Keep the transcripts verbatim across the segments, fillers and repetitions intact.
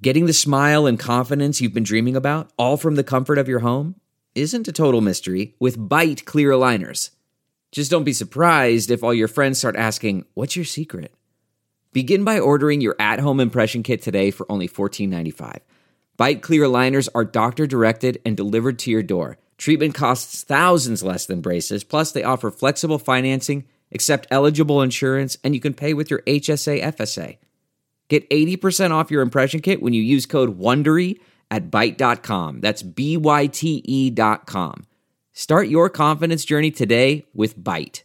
Getting the smile and confidence you've been dreaming about, all from the comfort of your home, isn't a total mystery with Byte clear aligners. Just don't be surprised if all your friends start asking, "What's your secret?" Begin by ordering your at-home impression kit today for only fourteen ninety-five. Byte clear aligners are doctor-directed and delivered to your door. Treatment costs thousands less than braces, plus they offer flexible financing, accept eligible insurance, and you can pay with your H S A F S A. Get eighty percent off your impression kit when you use code WONDERY at byte dot com. That's B Y T E dot com. Start your confidence journey today with Byte.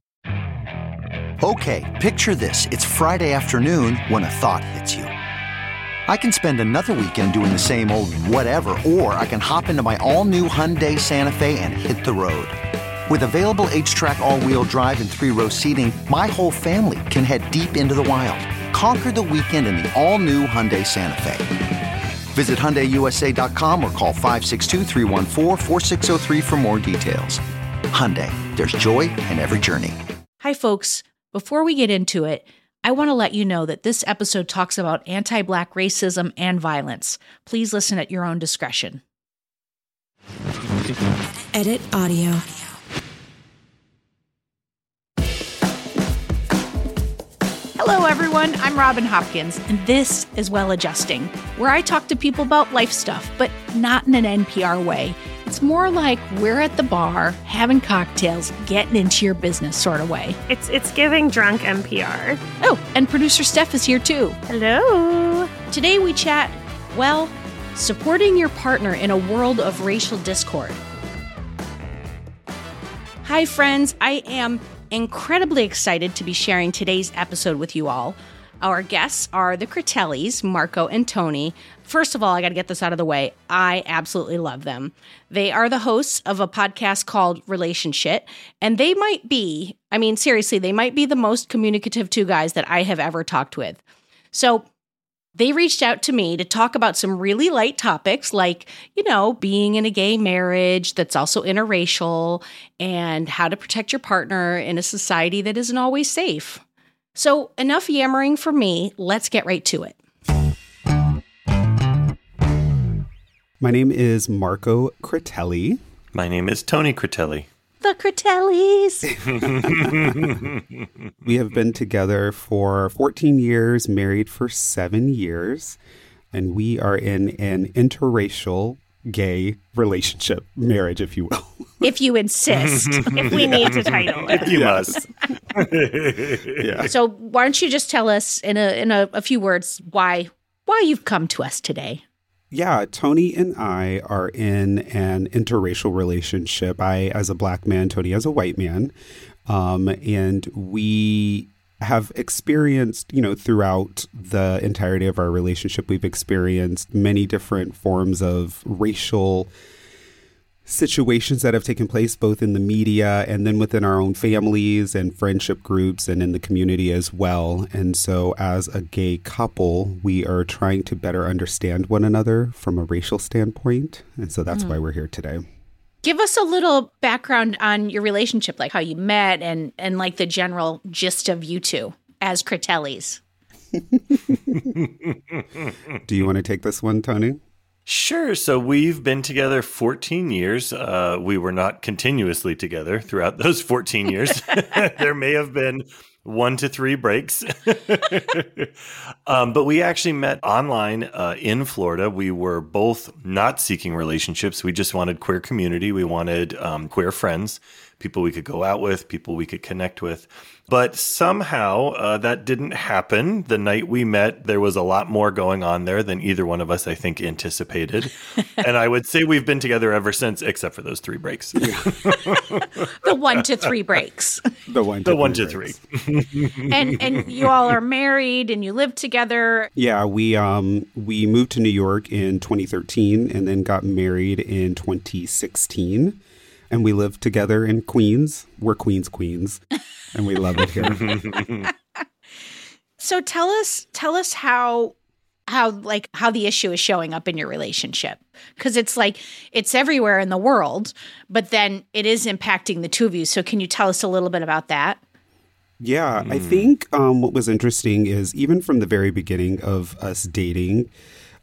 Okay, picture this. It's Friday afternoon when a thought hits you. I can spend another weekend doing the same old whatever, or I can hop into my all-new Hyundai Santa Fe and hit the road. With available H-Track all-wheel drive and three-row seating, my whole family can head deep into the wild. Conquer the weekend in the all-new Hyundai Santa Fe. Visit Hyundai U S A dot com or call five six two, three one four, four six zero three for more details. Hyundai, there's joy in every journey. Hi, folks. Before we get into it, I want to let you know that this episode talks about anti-Black racism and violence. Please listen at your own discretion. Edit audio. Hello, everyone. I'm Robin Hopkins, and this is Well Adjusting, where I talk to people about life stuff, but not in an N P R way. It's more like we're at the bar, having cocktails, getting into your business sort of way. It's it's giving drunk N P R. Oh, and producer Steph is here too. Hello. Today we chat, well, supporting your partner in a world of racial discord. Hi, friends. I am incredibly excited to be sharing today's episode with you all. Our guests are the Critellis, Marco and Tony. First of all, I got to get this out of the way. I absolutely love them. They are the hosts of a podcast called Relationship, and they might be, I mean, seriously, they might be the most communicative two guys that I have ever talked with. So they reached out to me to talk about some really light topics like, you know, being in a gay marriage that's also interracial and how to protect your partner in a society that isn't always safe. So enough yammering from me. Let's get right to it. My name is Marco Critelli. My name is Tony Critelli. The Critellis. We have been together for fourteen years, married for seven years, and we are in an interracial gay relationship, marriage, if you will. If you insist. If we need to title it. You must. Yeah. So why don't you just tell us in a in a, a few words why why you've come to us today? Yeah, Tony and I are in an interracial relationship. I as a black man, Tony as a white man. Um, and we have experienced, you know, throughout the entirety of our relationship, we've experienced many different forms of racial situations that have taken place both in the media and then within our own families and friendship groups and in the community as well. And so as a gay couple, we are trying to better understand one another from a racial standpoint. And so that's mm. why we're here today. Give us a little background on your relationship, like how you met and, and like the general gist of you two as Critellis. Do you want to take this one, Tony? Sure. So we've been together fourteen years. Uh, we were not continuously together throughout those fourteen years. There may have been one to three breaks. um, but we actually met online uh, in Florida. We were both not seeking relationships. We just wanted queer community. We wanted um, queer friends, people we could go out with, people we could connect with. But somehow uh, that didn't happen. The night we met, there was a lot more going on there than either one of us, I think, anticipated. And I would say we've been together ever since, except for those three breaks. The one to three breaks. The one to the one three to three. and and you all are married and you live together. Yeah, we um we moved to New York in twenty thirteen and then got married in twenty sixteen. And we live together in Queens. We're Queens Queens. And we love it here. So tell us tell us how how like how the issue is showing up in your relationship. Because it's like it's everywhere in the world, but then it is impacting the two of you. So can you tell us a little bit about that? Yeah, mm. I think um, what was interesting is even from the very beginning of us dating,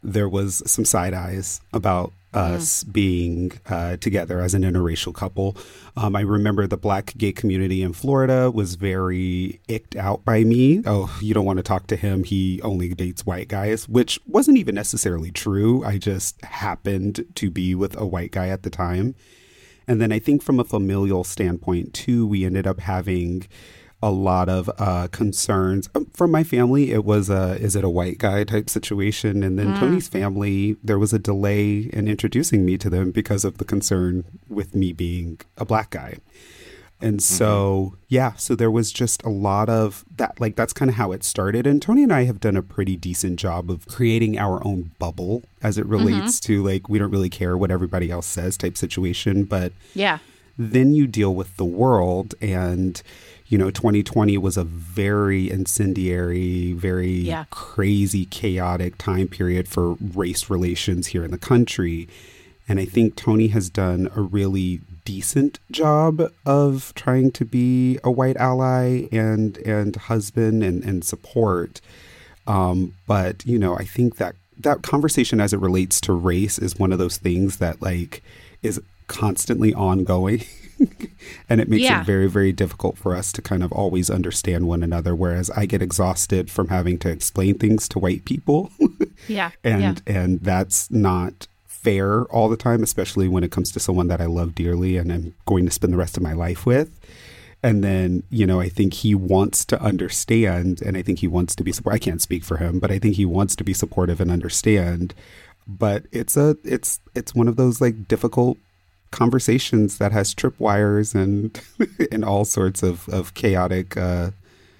there was some side eyes about us mm. being uh, together as an interracial couple. Um, I remember the Black gay community in Florida was very icked out by me. Oh, you don't want to talk to him. He only dates white guys, which wasn't even necessarily true. I just happened to be with a white guy at the time. And then I think from a familial standpoint, too, we ended up having a lot of uh, concerns. From my family, it was a, is it a white guy type situation? And then mm. Tony's family, there was a delay in introducing me to them because of the concern with me being a Black guy. And so, mm-hmm. yeah, so there was just a lot of that, like, that's kind of how it started. And Tony and I have done a pretty decent job of creating our own bubble as it relates mm-hmm. to, like, we don't really care what everybody else says type situation. But yeah, then you deal with the world. And, you know, twenty twenty was a very incendiary, very yeah. crazy, chaotic time period for race relations here in the country. And I think Tony has done a really decent job of trying to be a white ally and and husband and, and support. Um, but, you know, I think that that conversation as it relates to race is one of those things that, like, is constantly ongoing. And it makes yeah. it very, very difficult for us to kind of always understand one another. Whereas I get exhausted from having to explain things to white people. yeah. And yeah. and that's not fair all the time, especially when it comes to someone that I love dearly and I'm going to spend the rest of my life with. And then, you know, I think he wants to understand, and I think he wants to be supportive. I can't speak for him, but I think he wants to be supportive and understand. But it's a it's it's one of those, like, difficult conversations that has tripwires and and all sorts of of chaotic uh,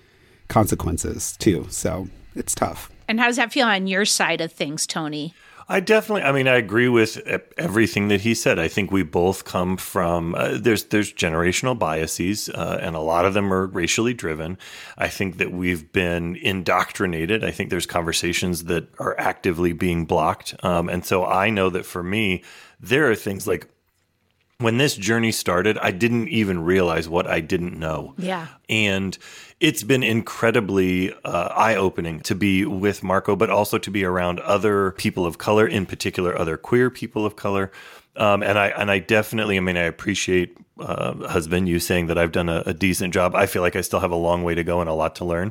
consequences too. So it's tough. And how does that feel on your side of things, Tony? I definitely, I mean, I agree with everything that he said. I think we both come from, uh, there's there's generational biases, uh, and a lot of them are racially driven. I think that we've been indoctrinated. I think there's conversations that are actively being blocked. Um, and so I know that for me, there are things like, when this journey started, I didn't even realize what I didn't know. Yeah. And it's been incredibly uh, eye-opening to be with Marco, but also to be around other people of color, in particular, other queer people of color. Um, and I and I definitely, I mean, I appreciate, uh, husband, you saying that I've done a, a decent job. I feel like I still have a long way to go and a lot to learn.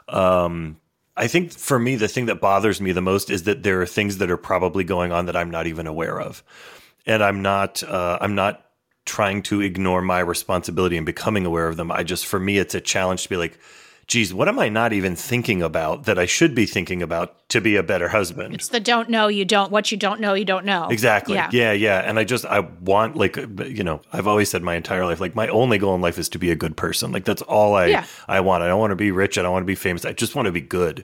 Um, I think for me, the thing that bothers me the most is that there are things that are probably going on that I'm not even aware of. And I'm not uh, I'm not trying to ignore my responsibility in becoming aware of them. I just, for me, it's a challenge to be like, geez, what am I not even thinking about that I should be thinking about to be a better husband? It's the don't know, you don't, what you don't know, you don't know. Exactly. Yeah. yeah, yeah. And I just, I want, like, you know, I've always said my entire life, like, my only goal in life is to be a good person. Like, that's all I, yeah. I want. I don't want to be rich. I don't want to be famous. I just want to be good.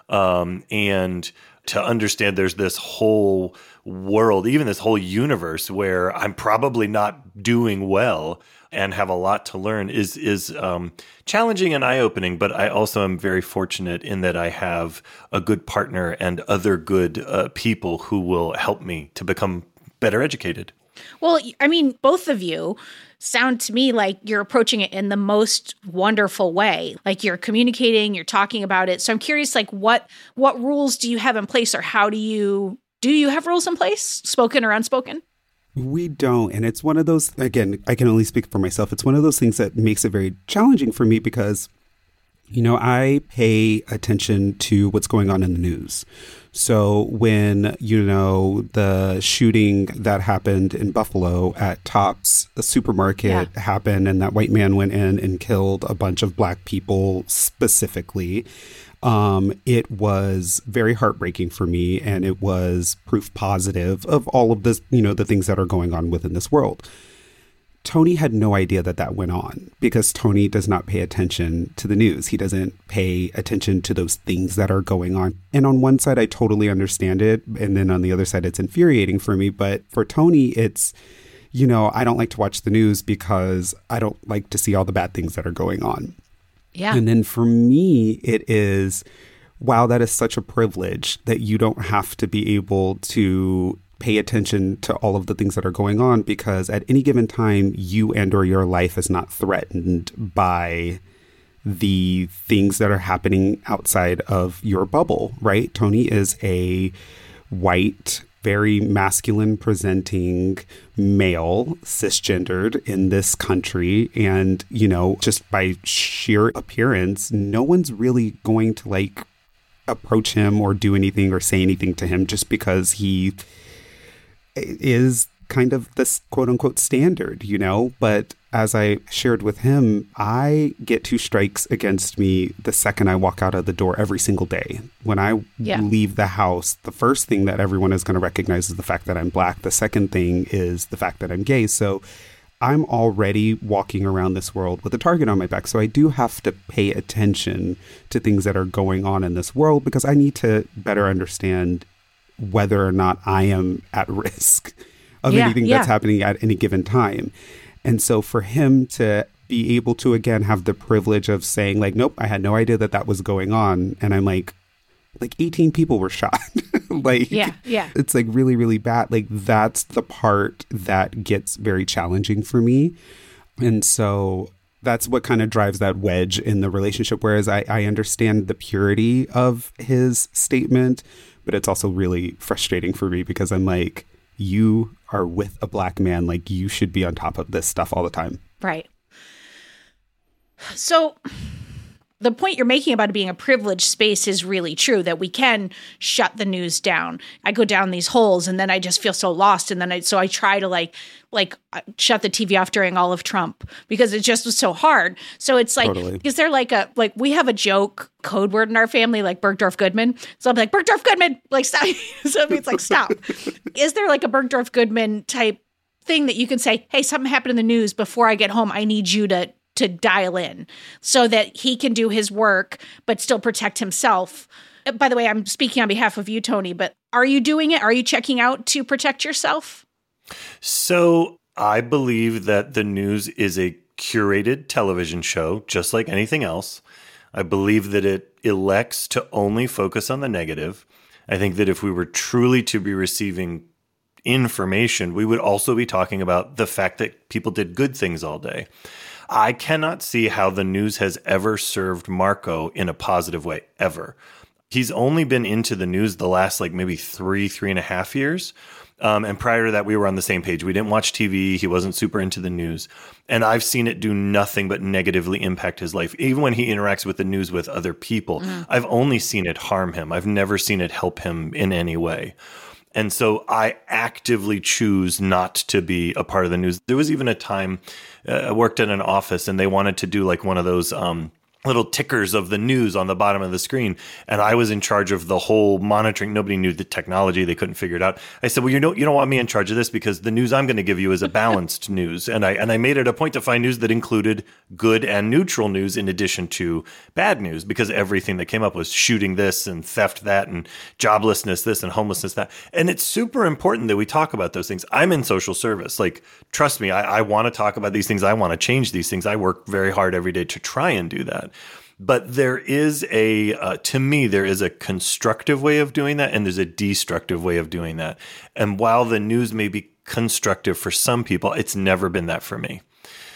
Um, and to understand there's this whole world, even this whole universe where I'm probably not doing well and have a lot to learn is is um, challenging and eye-opening. But I also am very fortunate in that I have a good partner and other good uh, people who will help me to become better educated. Well, I mean, both of you sound to me like you're approaching it in the most wonderful way. Like you're communicating, you're talking about it. So I'm curious, like what what rules do you have in place, or how do you do you have rules in place, spoken or unspoken? We don't. And it's one of those, again, I can only speak for myself. It's one of those things that makes it very challenging for me because, you know, I pay attention to what's going on in the news. So when, you know, the shooting that happened in Buffalo at Tops, the supermarket, yeah. happened, and that white man went in and killed a bunch of black people specifically, um, it was very heartbreaking for me. And it was proof positive of all of this, you know, the things that are going on within this world. Tony had no idea that that went on because Tony does not pay attention to the news. He doesn't pay attention to those things that are going on. And on one side, I totally understand it. And then on the other side, it's infuriating for me. But for Tony, it's, you know, I don't like to watch the news because I don't like to see all the bad things that are going on. Yeah. And then for me, it is, wow, that is such a privilege that you don't have to be able to pay attention to all of the things that are going on, because at any given time, you and or your life is not threatened by the things that are happening outside of your bubble, right? Tony is a white, very masculine presenting male, cisgendered in this country. And, you know, just by sheer appearance, no one's really going to like approach him or do anything or say anything to him just because he is kind of this quote unquote standard, you know. But as I shared with him, I get two strikes against me the second I walk out of the door every single day. When I yeah. leave the house, the first thing that everyone is going to recognize is the fact that I'm Black. The second thing is the fact that I'm gay. So I'm already walking around this world with a target on my back. So I do have to pay attention to things that are going on in this world because I need to better understand whether or not I am at risk of yeah, anything yeah. that's happening at any given time. And so for him to be able to, again, have the privilege of saying like, nope, I had no idea that that was going on. And I'm like, like eighteen people were shot. like, yeah, yeah. It's like really, really bad. Like that's the part that gets very challenging for me. And so that's what kind of drives that wedge in the relationship. Whereas I, I understand the purity of his statement, but it's also really frustrating for me because I'm like, you are with a Black man, like you should be on top of this stuff all the time. Right. So the point you're making about it being a privileged space is really true, that we can shut the news down. I go down these holes and then I just feel so lost. And then I, so I try to like, like shut the T V off during all of Trump because it just was so hard. So it's like, Totally. Is there like a, like we have a joke code word in our family, like Bergdorf Goodman. So I'm like, Bergdorf Goodman, like stop. So it's like, stop. Is there like a Bergdorf Goodman type thing that you can say, hey, something happened in the news before I get home. I need you to to dial in so that he can do his work, but still protect himself. By the way, I'm speaking on behalf of you, Tony, but are you doing it? Are you checking out to protect yourself? So I believe that the news is a curated television show, just like anything else. I believe that it elects to only focus on the negative. I think that if we were truly to be receiving information, we would also be talking about the fact that people did good things all day. I cannot see how the news has ever served Marco in a positive way, ever. He's only been into the news the last like maybe three, three and a half years. Um, and prior to that, we were on the same page. We didn't watch T V. He wasn't super into the news. And I've seen it do nothing but negatively impact his life. Even when he interacts with the news with other people, mm. I've only seen it harm him. I've never seen it help him in any way. And so I actively choose not to be a part of the news. There was even a time uh, I worked in an office and they wanted to do like one of those um, little tickers of the news on the bottom of the screen. And I was in charge of the whole monitoring. Nobody knew the technology. They couldn't figure it out. I said, well, you don't, you don't want me in charge of this because the news I'm going to give you is a balanced news. And I, and I made it a point to find news that included good and neutral news in addition to bad news, because everything that came up was shooting this and theft that and joblessness this and homelessness that. And it's super important that we talk about those things. I'm in social service. Like, trust me, I, I want to talk about these things. I want to change these things. I work very hard every day to try and do that. But there is a, uh, to me, there is a constructive way of doing that, and there's a destructive way of doing that. And while the news may be constructive for some people, it's never been that for me.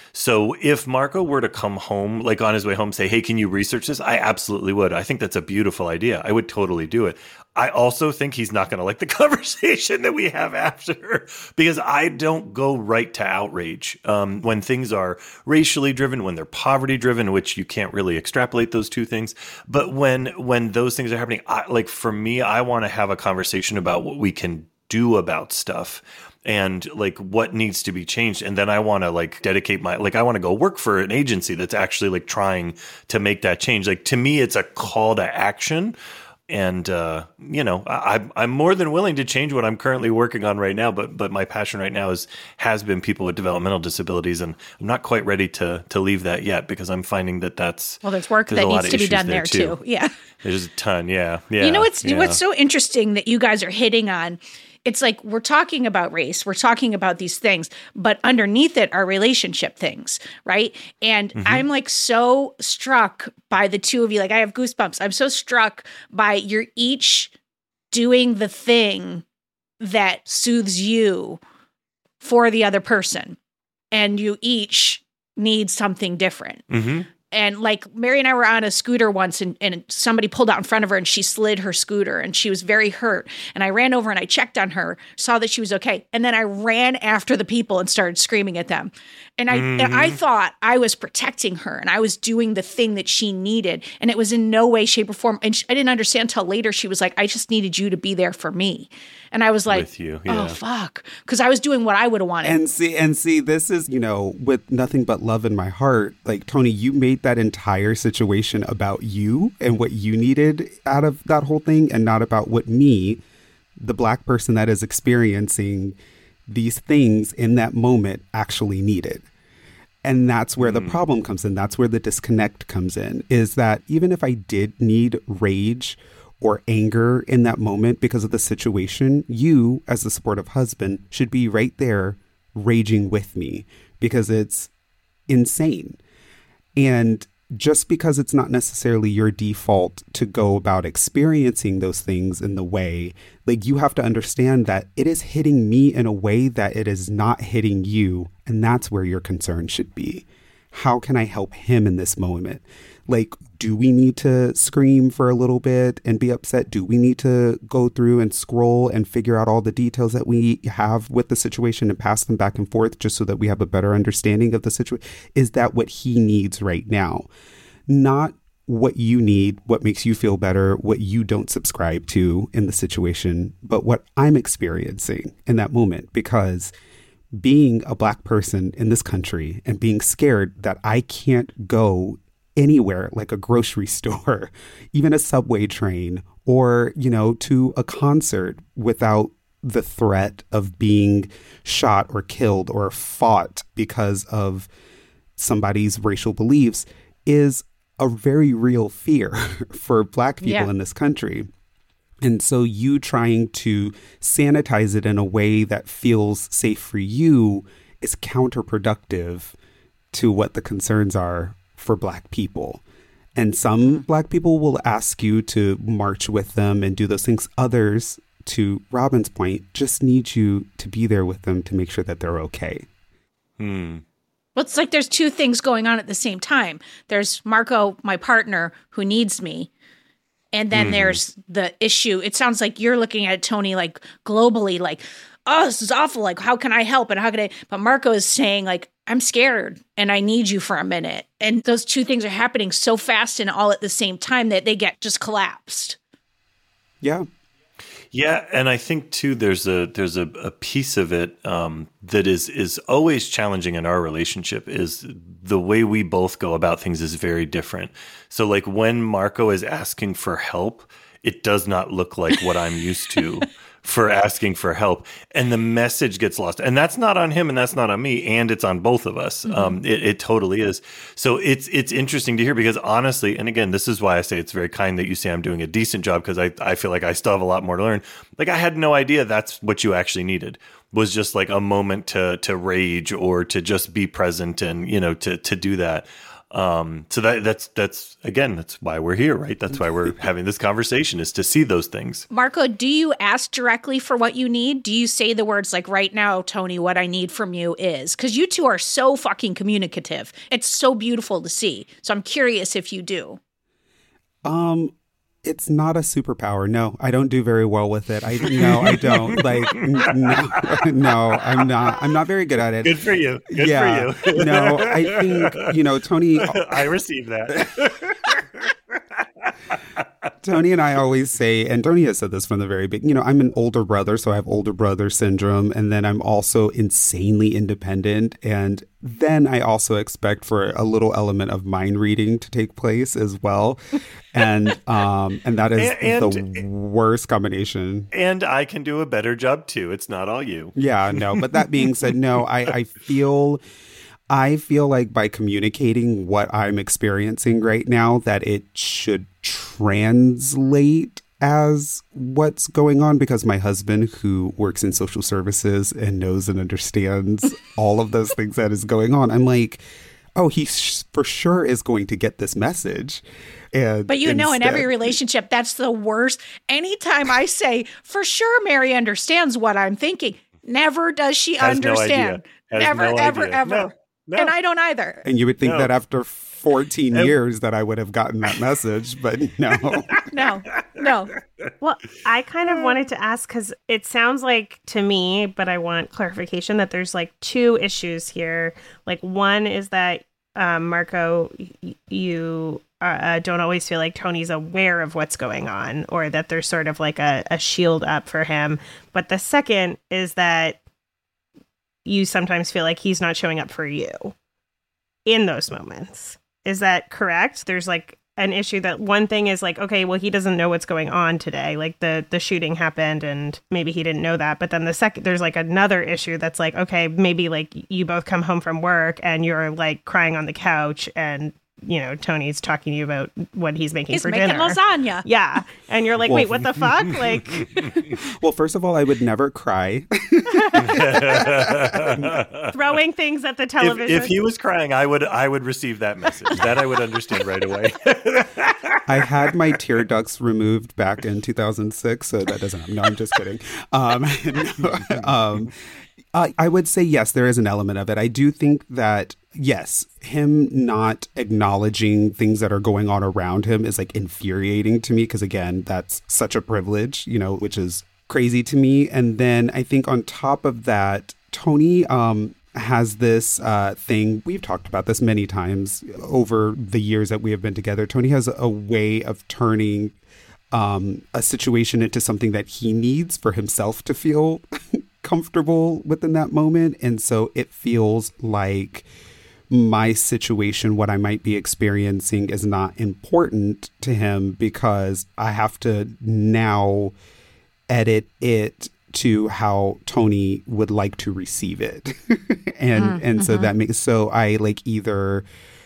So if Marco were to come home, like on his way home, say, hey, can you research this? I absolutely would. I think that's a beautiful idea. I would totally do it. I also think he's not going to like the conversation that we have after, because I don't go right to outrage. Um, when things are racially driven, when they're poverty driven, which you can't really extrapolate those two things. But when when those things are happening, I, like for me, I want to have a conversation about what we can do about stuff. And like what needs to be changed. And then I want to like dedicate my, like I want to go work for an agency that's actually like trying to make that change. Like to me, it's a call to action. And, uh, you know, I, I'm more than willing to change what I'm currently working on right now. But but my passion right now is has been people with developmental disabilities. And I'm not quite ready to to leave that yet, because I'm finding that that's. Well, there's work there's that needs to be done there, too. too. Yeah. There's a ton. Yeah. Yeah. You know, what's, yeah. what's so interesting that you guys are hitting on. It's like we're talking about race, we're talking about these things, but underneath it are relationship things, right? And mm-hmm. I'm like so struck by the two of you. Like I have goosebumps. I'm so struck by you're each doing the thing that soothes you for the other person. And you each need something different. Mm-hmm. And like Mary and I were on a scooter once and, and somebody pulled out in front of her and she slid her scooter and she was very hurt. And I ran over and I checked on her, saw that she was okay. And then I ran after the people and started screaming at them. And I, Mm-hmm. and I thought I was protecting her and I was doing the thing that she needed. And it was in no way, shape, or form. And she, I didn't understand until later. She was like, I just needed you to be there for me. And I was like, With you, yeah. oh, fuck. Because I was doing what I would have wanted. And see, and see, this is, you know, with nothing but love in my heart, like, Tony, you made that entire situation about you and what you needed out of that whole thing and not about what me, the Black person that is experiencing these things in that moment, actually needed. And that's where the problem comes in. That's where the disconnect comes in, is that even if I did need rage or anger in that moment because of the situation, you, as the supportive husband, should be right there raging with me because it's insane. And just because it's not necessarily your default to go about experiencing those things in the way, like, you have to understand that it is hitting me in a way that it is not hitting you. And that's where your concern should be. How can I help him in this moment? Like, do we need to scream for a little bit and be upset? Do we need to go through and scroll and figure out all the details that we have with the situation and pass them back and forth just so that we have a better understanding of the situation? Is that what he needs right now? Not what you need, what makes you feel better, what you don't subscribe to in the situation, but what I'm experiencing in that moment. Because being a Black person in this country and being scared that I can't go anywhere, like a grocery store, even a subway train, or, you know, to a concert without the threat of being shot or killed or fought because of somebody's racial beliefs, is a very real fear for Black people Yeah. in this country. And so you trying to sanitize it in a way that feels safe for you is counterproductive to what the concerns are for Black people. And some Black people will ask you to march with them and do those things. Others, to Robin's point, just need you to be there with them to make sure that they're okay. Hmm. Well, it's like there's two things going on at the same time. There's Marco, my partner, who needs me. And then mm. there's the issue. It sounds like you're looking at Tony like globally, like, oh, this is awful. Like, how can I help? And how can I? But Marco is saying, like, I'm scared and I need you for a minute. And those two things are happening so fast and all at the same time that they get just collapsed. Yeah. Yeah, and I think too, there's a there's a, a piece of it um, that is is always challenging in our relationship. Is the way we both go about things is very different. So, like, when Marco is asking for help, it does not look like what I'm used to for asking for help, and the message gets lost. And that's not on him, and that's not on me, and it's on both of us. Mm-hmm. Um, it, it totally is. So it's it's interesting to hear, because honestly, and again, this is why I say it's very kind that you say I'm doing a decent job, because I, I feel like I still have a lot more to learn. Like, I had no idea that's what you actually needed, was just like a moment to to rage or to just be present and, you know, to to do that. Um, so that that's that's again, that's why we're here, right? That's why we're having this conversation, is to see those things. Marco, do you ask directly for what you need? Do you say the words like, right now, Tony, what I need from you is? Because you two are so fucking communicative. It's so beautiful to see. So I'm curious if you do. Um, it's not a superpower. No, I don't do very well with it. I no, I don't. Like, no, no, I'm not. I'm not very good at it. Good for you. Good yeah, for you. No, I think, you know, Tony. I received that. Tony and I always say, and Tony has said this from the very beginning, you know, I'm an older brother, so I have older brother syndrome. And then I'm also insanely independent. And then I also expect for a little element of mind reading to take place as well. And um, and that is and, and, the worst combination. And I can do a better job too. It's not all you. Yeah, no. But that being said, no, I, I feel... I feel like by communicating what I'm experiencing right now, that it should translate as what's going on, because my husband, who works in social services and knows and understands all of those things that is going on, I'm like, oh, he sh- for sure is going to get this message. And but you instead- know, in every relationship, that's the worst. Anytime I say, for sure, Mary understands what I'm thinking, never does she Has understand. No idea. Has never, no ever, idea. ever. No. No. And I don't either. And you would think No. that after fourteen years that I would have gotten that message, but no. No, no. Well, I kind of wanted to ask because it sounds like to me, but I want clarification that there's like two issues here. Like one is that um, Marco, y- you uh, don't always feel like Tony's aware of what's going on, or that there's sort of like a, a shield up for him. But the second is that you sometimes feel like he's not showing up for you in those moments. Is that correct? There's like an issue that one thing is like, okay, well, he doesn't know what's going on today. Like the, the shooting happened and maybe he didn't know that. But then the second, there's like another issue that's like, okay, maybe like you both come home from work and you're like crying on the couch and, you know, Tony's talking to you about what he's making He's for making dinner. lasagna. Yeah. And you're like, Well, wait, what the fuck? Like, Well, first of all, I would never cry. throwing things at the If, television. if he was crying, I would I would receive that message. That I would understand right away. I had my tear ducts removed back in two thousand six, so that doesn't happen. No, I'm just kidding. Um, no, um, I, I would say, yes, there is an element of it. I do think that, yes, him not acknowledging things that are going on around him is like infuriating to me because, again, that's such a privilege, you know, which is crazy to me. And then I think on top of that, Tony um, has this uh, thing. We've talked about this many times over the years that we have been together. Tony has a way of turning um, a situation into something that he needs for himself to feel comfortable within that moment. And so it feels like my situation, what I might be experiencing, is not important to him because I have to now edit it to how Tony would like to receive it. and mm, and so mm-hmm. that makes so I like either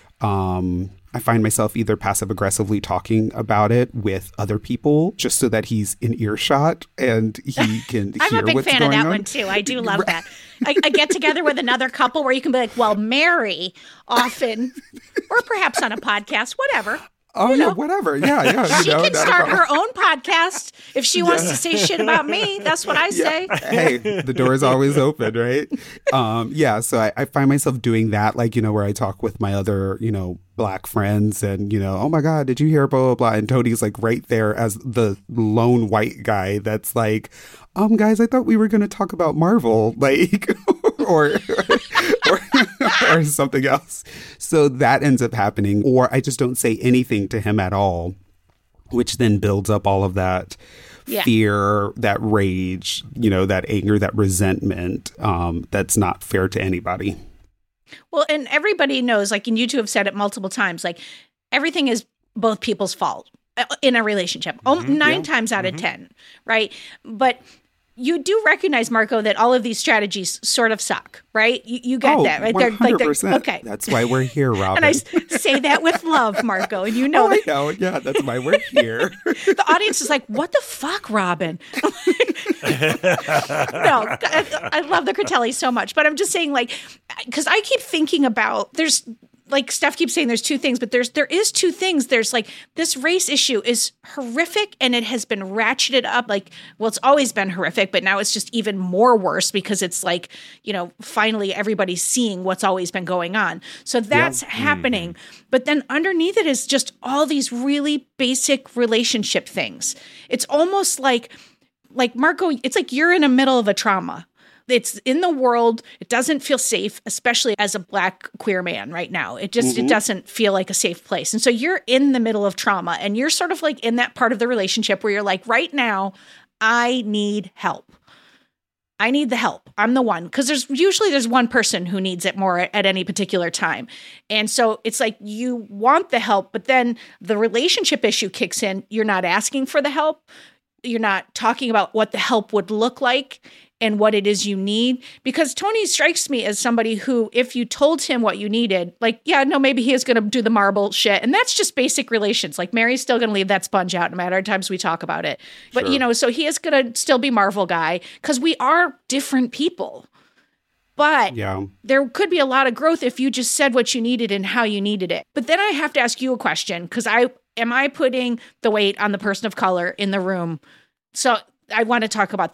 um I find myself either passive aggressively talking about it with other people just so that he's in earshot and he can I'm hear a big what's fan going of that on. one too. I do love that. I, I get together with another couple where you can be like, well, Mary often, or perhaps on a podcast, whatever. Oh, you yeah, know. whatever. Yeah, yeah. She no, can not a start problem. her own podcast if she wants to say shit about me. That's what I say. Hey, the door is always open, right? Um, yeah, so I, I find myself doing that, like, you know, where I talk with my other, you know, Black friends and, you know, oh my God, did you hear blah, blah, blah? And Tony's like right there as the lone white guy that's like, um, guys, I thought we were going to talk about Marvel, like, or, or, or something else. So that ends up happening. Or I just don't say anything to him at all, which then builds up all of that yeah. fear, that rage, you know, that anger, that resentment um, that's not fair to anybody. Well, and everybody knows, like, and you two have said it multiple times, like, everything is both people's fault in a relationship. Mm-hmm. Nine yeah. times out mm-hmm. of ten, right? But you do recognize, Marco, that all of these strategies sort of suck, right? You, you get oh, that, right? one hundred percent. Like they're, okay. That's why we're here, Robin. And I say that with love, Marco, and you know oh, that. I know. Yeah, that's why we're here. The audience is like, what the fuck, Robin? No, I, I love the Critellis so much, but I'm just saying, like, because I keep thinking about, there's, like Steph keeps saying there's two things, but there's there is two things. There's like this race issue is horrific and it has been ratcheted up. Like, well, it's always been horrific, but now it's just even more worse because it's like, you know, finally everybody's seeing what's always been going on. So that's yeah. happening. Mm-hmm. But then underneath it is just all these really basic relationship things. It's almost like, like Marco, it's like you're in the middle of a trauma. It's in the world. It doesn't feel safe, especially as a Black queer man right now. It just, mm-hmm. it doesn't feel like a safe place. And so you're in the middle of trauma and you're sort of like in that part of the relationship where you're like, right now, I need help. I need the help. I'm the one. Because there's usually there's one person who needs it more at, at any particular time. And so it's like you want the help, but then the relationship issue kicks in. You're not asking for the help. You're not talking about what the help would look like and what it is you need. Because Tony strikes me as somebody who, if you told him what you needed, like, yeah, no, maybe he is going to do the marble shit. And that's just basic relations. Like, Mary's still going to leave that sponge out no matter how times we talk about it. But, sure. you know, so he is going to still be Marvel guy because we are different people. But yeah. there could be a lot of growth if you just said what you needed and how you needed it. But then I have to ask you a question because I am I putting the weight on the person of color in the room? So I want to talk about that.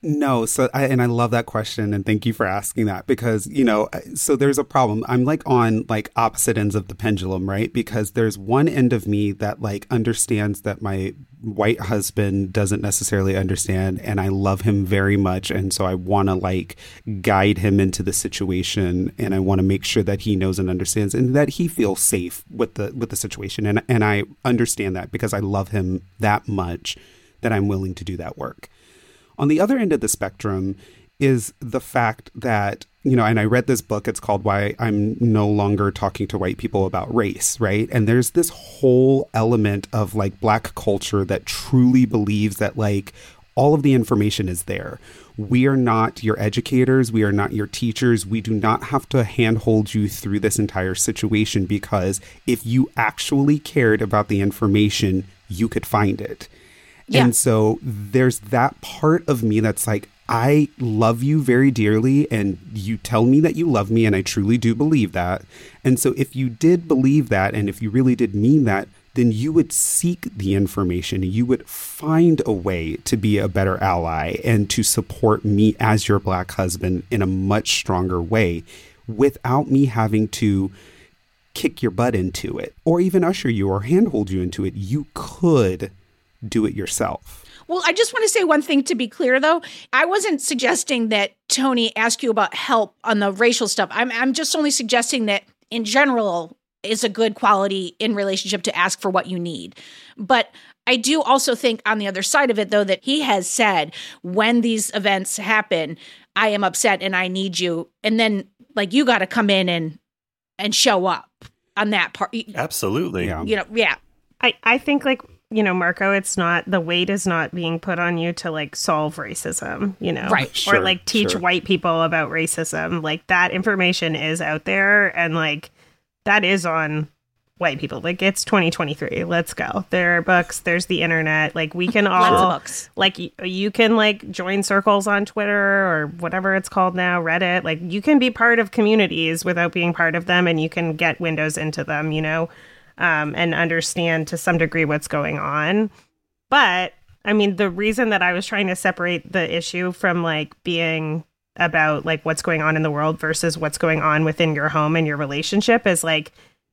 No, so I, and I love that question, and thank you for asking that, because, you know, so there's a problem. I'm like on like opposite ends of the pendulum, right? Because there's one end of me that like understands that my white husband doesn't necessarily understand, and I love him very much, and so I want to like guide him into the situation, and I want to make sure that he knows and understands, and that he feels safe with the with the situation, and and I understand that because I love him that much that I'm willing to do that work. On the other end of the spectrum is the fact that, you know, and I read this book, it's called Why I'm No Longer Talking to White People About Race, right? And there's this whole element of like Black culture that truly believes that like all of the information is there. We are not your educators. We are not your teachers. We do not have to handhold you through this entire situation, because if you actually cared about the information, you could find it. Yeah. And so there's that part of me that's like, I love you very dearly, and you tell me that you love me, and I truly do believe that. And so if you did believe that, and if you really did mean that, then you would seek the information. You would find a way to be a better ally and to support me as your Black husband in a much stronger way, without me having to kick your butt into it or even usher you or handhold you into it. You could do it yourself. Well, I just want to say one thing to be clear, though. I wasn't suggesting that Tony ask you about help on the racial stuff. I'm I'm just only suggesting that in general is a good quality in relationship to ask for what you need. But I do also think on the other side of it, though, that he has said when these events happen, I am upset and I need you. And then like you got to come in and and show up on that part. Absolutely. Yeah. You know, yeah. I, I think like, you know, Marco, it's not, the weight is not being put on you to like solve racism, you know, right. Or Sure, like teach sure. white people about racism. Like that information is out there, and like that is on white people. Like it's twenty twenty-three. Let's go. There are books. There's the internet. Like we can all, Lots of books. like y- you can like join circles on Twitter or whatever it's called now, Reddit. Like you can be part of communities without being part of them, and you can get windows into them, you know. Um, and understand to some degree what's going on. But I mean, the reason that I was trying to separate the issue from like being about like what's going on in the world versus what's going on within your home and your relationship is like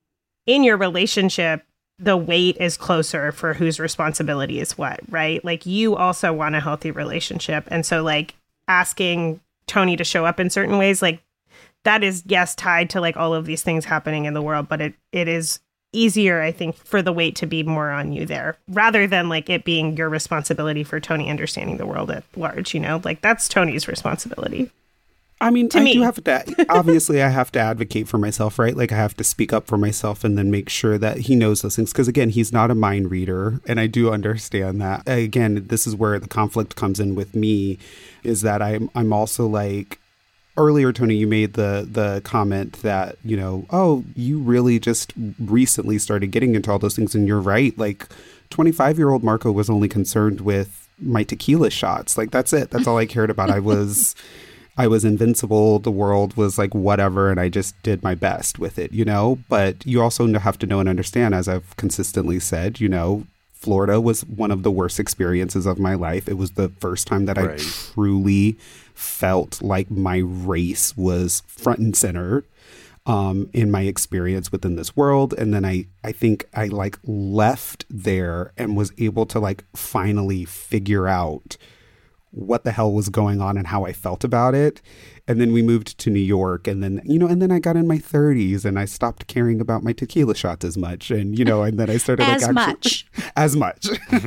in your relationship, the weight is closer for whose responsibility is what, right? Like you also want a healthy relationship. And so like asking Tony to show up in certain ways, like that is, yes, tied to like all of these things happening in the world, but it it is easier, I think, for the weight to be more on you there, rather than like it being your responsibility for Tony understanding the world at large, you know, like that's Tony's responsibility. I mean, To I me. do have to, obviously I have to advocate for myself, right? Like I have to speak up for myself and then make sure that he knows those things. Because again, he's not a mind reader. And I do understand that. Again, this is where the conflict comes in with me, is that I'm, I'm also like, earlier, Tony, you made the the comment that, you know, oh, you really just recently started getting into all those things. And you're right. Like twenty-five-year-old Marco was only concerned with my tequila shots. Like, that's it. That's all I cared about. I was I was invincible. The world was like whatever. And I just did my best with it, you know. But you also have to know and understand, as I've consistently said, you know, Florida was one of the worst experiences of my life. It was the first time that Right. I truly felt like my race was front and center um, in my experience within this world. And then I, I think I like left there and was able to like finally figure out what the hell was going on and how I felt about it. And then we moved to New York, and then, you know, and then I got in my thirties and I stopped caring about my tequila shots as much. And, you know, and then I started As like actually, much. as much.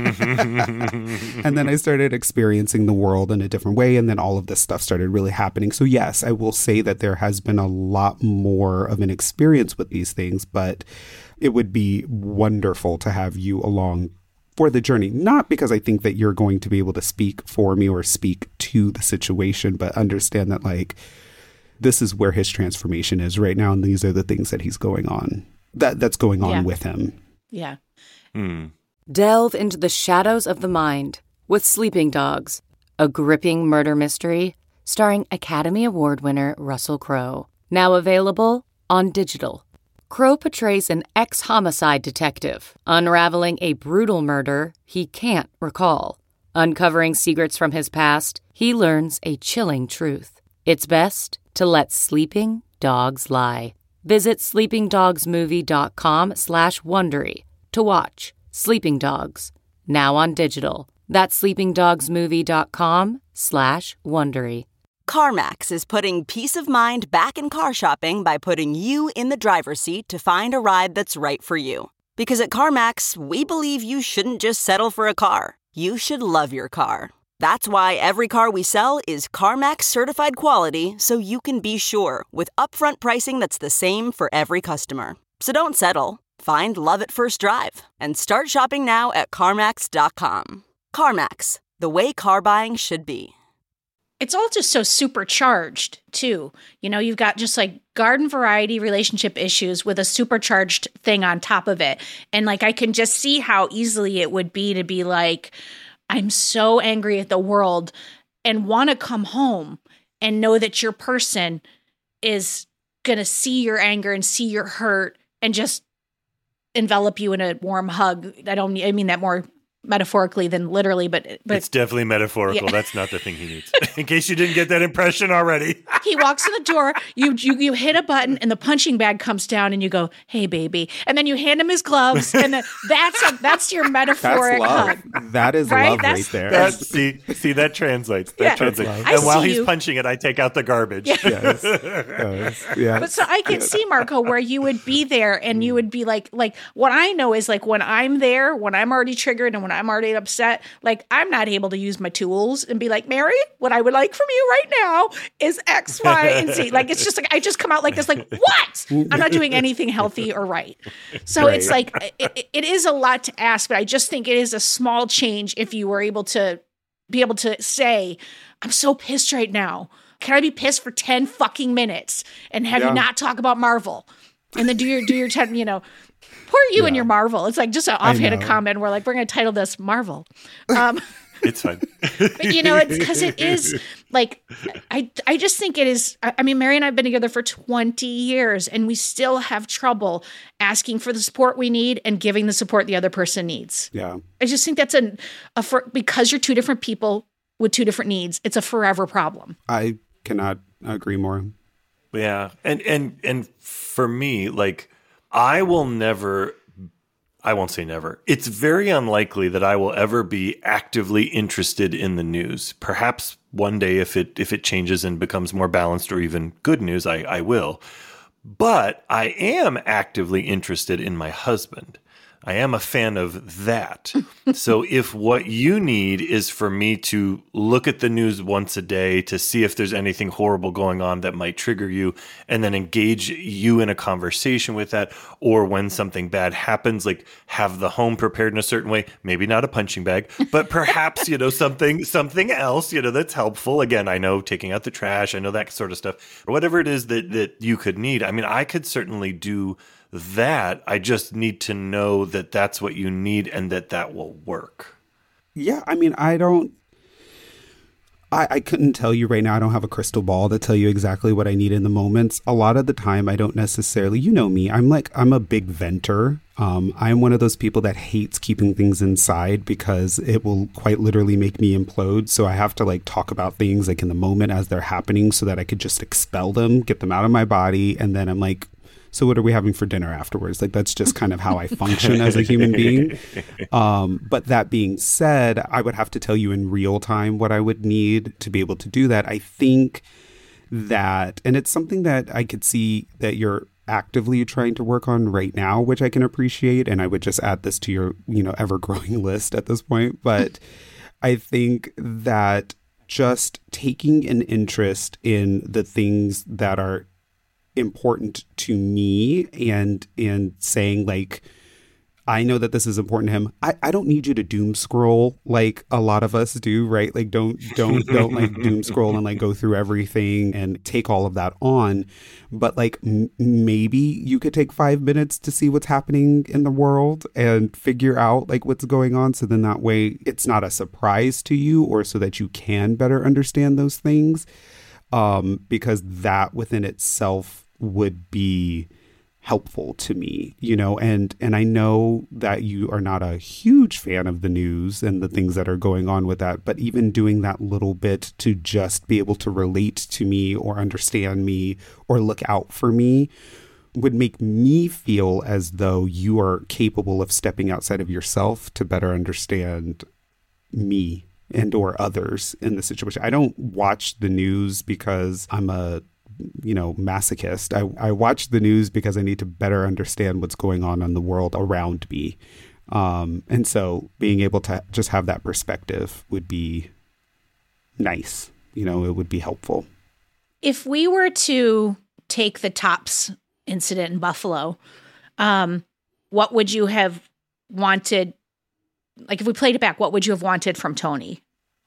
And then I started experiencing the world in a different way. And then all of this stuff started really happening. So yes, I will say that there has been a lot more of an experience with these things, but it would be wonderful to have you along for the journey, not because I think that you're going to be able to speak for me or speak to the situation, but understand that like this is where his transformation is right now, and these are the things that he's going on, that that's going on Yeah. with him. Yeah. Hmm. Delve into the shadows of the mind with Sleeping Dogs, a gripping murder mystery starring Academy Award winner Russell Crowe. Now available on digital. Crowe portrays an ex-homicide detective unraveling a brutal murder he can't recall. Uncovering secrets from his past, he learns a chilling truth. It's best to let sleeping dogs lie. Visit sleepingdogsmovie.com slash Wondery to watch Sleeping Dogs, now on digital. That's sleepingdogsmovie.com slash Wondery. CarMax is putting peace of mind back in car shopping by putting you in the driver's seat to find a ride that's right for you. Because at CarMax, we believe you shouldn't just settle for a car. You should love your car. That's why every car we sell is CarMax certified quality, so you can be sure with upfront pricing that's the same for every customer. So don't settle. Find love at first drive and start shopping now at CarMax dot com. CarMax, the way car buying should be. It's all just so supercharged, too. You know, you've got just like garden variety relationship issues with a supercharged thing on top of it. And like, I can just see how easily it would be to be like, I'm so angry at the world and want to come home and know that your person is going to see your anger and see your hurt and just envelop you in a warm hug. I don't I mean that more metaphorically than literally, but, but it's definitely metaphorical. Yeah. That's not the thing he needs. In case you didn't get that impression already. He walks in the door, you, you you hit a button and the punching bag comes down and you go, "Hey baby." And then you hand him his gloves and then that's a, that's your metaphoric that's love. hug. That is right? love that's, right there. That's, see, see, that translates. That yeah, translates. I and while he's you. punching it, I take out the garbage. Yeah. Yes. yes. yes. But so I can see, Marco, where you would be there and you would be like, like what I know is like when I'm there, when I'm already triggered and when I'm already upset, like I'm not able to use my tools and be like, Mary, what I would like from you right now is X, Y, and Z. Like it's just like I just come out like this, like what? I'm not doing anything healthy or right. So right. It's like it, it is a lot to ask, but I just think it is a small change if you were able to be able to say, I'm so pissed right now. Can I be pissed for ten fucking minutes and have yeah. you not talk about Marvel? And then do your do your ten, you know, poor you yeah. and your Marvel. It's like just an offhanded comment. We're like, we're going to title this Marvel. Um, it's fine. But you know, it's because it is like, I, I just think it is. I, I mean, Mary and I have been together for twenty years and we still have trouble asking for the support we need and giving the support the other person needs. Yeah. I just think that's an, a, for, because you're two different people with two different needs, it's a forever problem. I cannot agree more. Yeah. And, and, and for me, like, I will never, I won't say never. It's very unlikely that I will ever be actively interested in the news. Perhaps one day if it if it changes and becomes more balanced or even good news, I, I will. But I am actively interested in my husband. I am a fan of that. So if what you need is for me to look at the news once a day to see if there's anything horrible going on that might trigger you and then engage you in a conversation with that, or when something bad happens, like have the home prepared in a certain way, maybe not a punching bag, but perhaps, you know, something, something else, you know, that's helpful. Again, I know taking out the trash, I know that sort of stuff, or whatever it is that, that you could need. I mean, I could certainly do that. I just need to know that that's what you need and that that will work. Yeah, I mean, I don't, I, I couldn't tell you right now. I don't have a crystal ball to tell you exactly what I need in the moments. A lot of the time, I don't necessarily, you know me, I'm like, I'm a big venter. Um, I'm one of those people that hates keeping things inside because it will quite literally make me implode. So I have to like talk about things like in the moment as they're happening so that I could just expel them, get them out of my body. And then I'm like, so what are we having for dinner afterwards? Like, that's just kind of how I function as a human being. Um, but that being said, I would have to tell you in real time what I would need to be able to do that. I think that, and it's something that I could see that you're actively trying to work on right now, which I can appreciate. And I would just add this to your, you know, ever-growing list at this point. But I think that just taking an interest in the things that are important to me and and saying like, I know that this is important to him. I, I don't need you to doom scroll like a lot of us do, right? Like don't don't don't like doom scroll and like go through everything and take all of that on. But like m- maybe you could take five minutes to see what's happening in the world and figure out like what's going on. So then that way it's not a surprise to you, or so that you can better understand those things. Um, because that within itself would be helpful to me, you know, and and I know that you are not a huge fan of the news and the things that are going on with that, but even doing that little bit to just be able to relate to me or understand me or look out for me would make me feel as though you are capable of stepping outside of yourself to better understand me and or others in the situation. I don't watch the news because I'm a you know, masochist. I, I watch the news because I need to better understand what's going on in the world around me. Um, and so being able to just have that perspective would be nice. You know, it would be helpful. If we were to take the Tops incident in Buffalo, um, what would you have wanted? Like, if we played it back, what would you have wanted from Tony?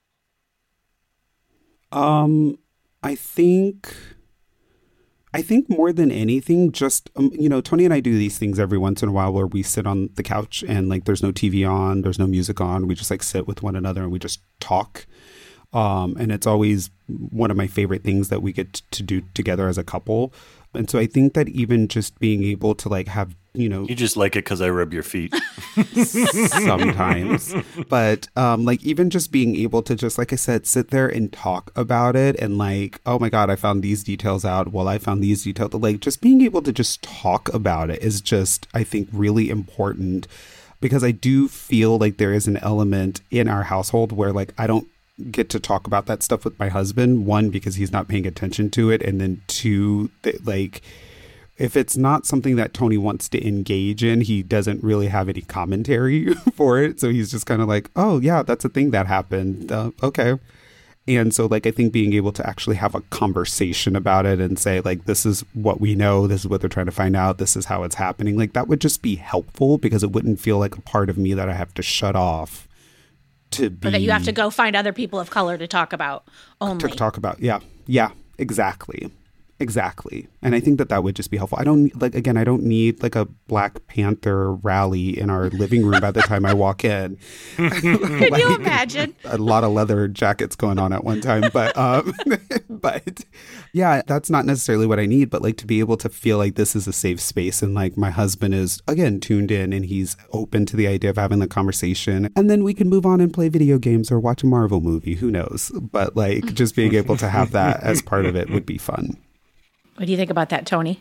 Um, I think... I think more than anything, just, um, you know, Tony and I do these things every once in a while where we sit on the couch and like there's no T V on, there's no music on. We just like sit with one another and we just talk. Um, and it's always one of my favorite things that we get to do together as a couple. And so I think that even just being able to like have, you know, you just like it because I rub your feet sometimes, but um, like even just being able to just, like I said, sit there and talk about it and like, oh my God, I found these details out. Well, I found these details. Like just being able to just talk about it is just, I think, really important because I do feel like there is an element in our household where like I don't get to talk about that stuff with my husband. One, because he's not paying attention to it. And then two, th- like if it's not something that Tony wants to engage in, he doesn't really have any commentary for it. So he's just kind of like, oh yeah, that's a thing that happened. Uh, okay. And so like, I think being able to actually have a conversation about it and say like, this is what we know, this is what they're trying to find out, this is how it's happening. Like that would just be helpful because it wouldn't feel like a part of me that I have to shut off. To be, or that you have to go find other people of color to talk about only. To talk about, yeah. Yeah, exactly. Exactly. And I think that that would just be helpful. I don't, like, again, I don't need like a Black Panther rally in our living room by the time I walk in. Can like, you imagine? A lot of leather jackets going on at one time. But, um, but yeah, that's not necessarily what I need. But like to be able to feel like this is a safe space and like my husband is, again, tuned in and he's open to the idea of having the conversation. And then we can move on and play video games or watch a Marvel movie. Who knows? But like just being able to have that as part of it would be fun. What do you think about that, Tony?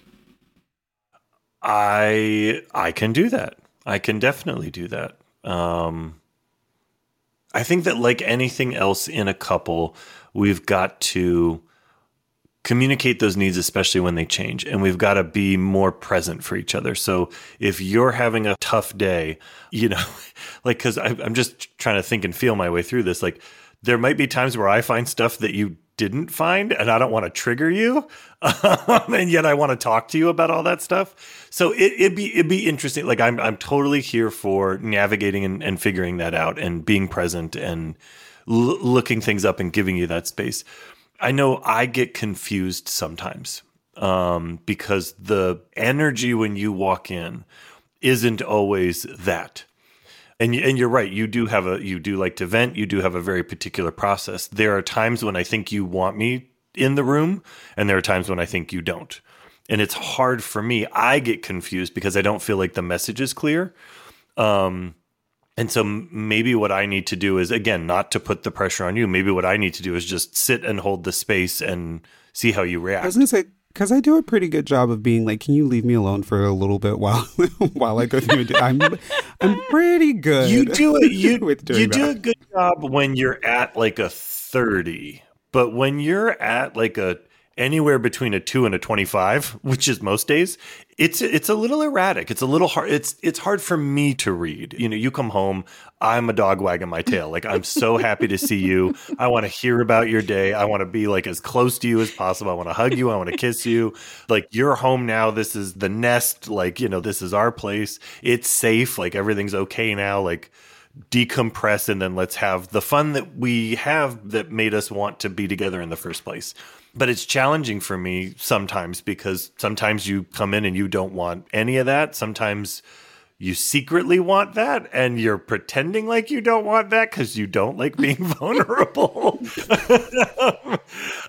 I I can do that. I can definitely do that. Um, I think that like anything else in a couple, we've got to communicate those needs, especially when they change. And we've got to be more present for each other. So if you're having a tough day, you know, like, because I'm just trying to think and feel my way through this. Like there might be times where I find stuff that you didn't find and I don't want to trigger you. Um, and yet I want to talk to you about all that stuff. So it, it'd be, it'd be interesting. Like I'm, I'm totally here for navigating and, and figuring that out and being present and l- looking things up and giving you that space. I know I get confused sometimes um, because the energy when you walk in isn't always that. And and you're right. You do have a you do like to vent. You do have a very particular process. There are times when I think you want me in the room, and there are times when I think you don't. And it's hard for me. I get confused because I don't feel like the message is clear. Um, and so maybe what I need to do is, again, not to put the pressure on you. Maybe what I need to do is just sit and hold the space and see how you react. I was going to say, because I do a pretty good job of being like, can you leave me alone for a little bit while while I go through it? I'm I'm pretty good. You do it. You with doing you do that. a good job when you're at like a thirty, but when you're at like a anywhere between a two and a twenty-five, which is most days, it's it's a little erratic. It's a little hard. It's it's hard for me to read. You know, you come home, I'm a dog wagging my tail. Like, I'm so happy to see you. I want to hear about your day. I want to be like as close to you as possible. I want to hug you. I want to kiss you. Like, you're home now. This is the nest. Like, you know, this is our place. It's safe. Like, everything's okay now. Like, decompress and then let's have the fun that we have that made us want to be together in the first place. But it's challenging for me sometimes because sometimes you come in and you don't want any of that. Sometimes you secretly want that and you're pretending like you don't want that because you don't like being vulnerable.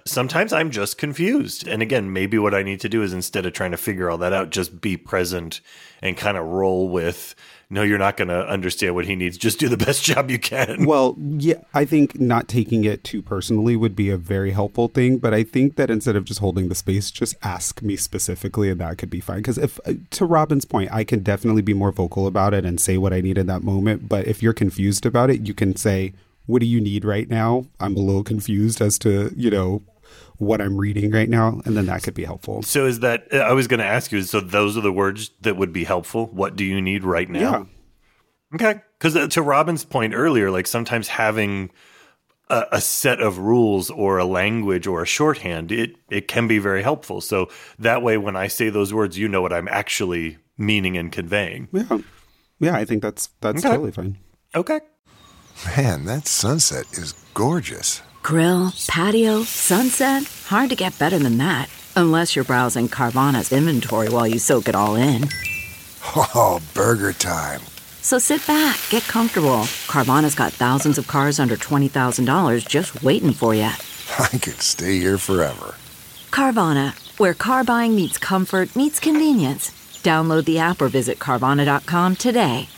sometimes I'm just confused. And again, maybe what I need to do is instead of trying to figure all that out, just be present and kind of roll with, no, you're not going to understand what he needs. Just do the best job you can. Well, yeah, I think not taking it too personally would be a very helpful thing. But I think that instead of just holding the space, just ask me specifically, and that could be fine. Because if, to Robin's point, I can definitely be more vocal about it and say what I need in that moment. But if you're confused about it, you can say, what do you need right now? I'm a little confused as to, you know, what I'm reading right now. And then that could be helpful. So is that, I was going to ask you, so those are the words that would be helpful? What do you need right now? Yeah. Okay. Because to Robin's point earlier, like sometimes having a, a set of rules or a language or a shorthand, it, it can be very helpful. So that way, when I say those words, you know what I'm actually meaning and conveying. Yeah. Yeah, I think that's, that's Okay. totally fine. Okay. Man, that sunset is gorgeous. Grill, patio, sunset. Hard to get better than that. Unless you're browsing Carvana's inventory while you soak it all in. Oh, burger time. So sit back, get comfortable. Carvana's got thousands of cars under twenty thousand dollars just waiting for you. I could stay here forever. Carvana, where car buying meets comfort, meets convenience. Download the app or visit Carvana dot com today.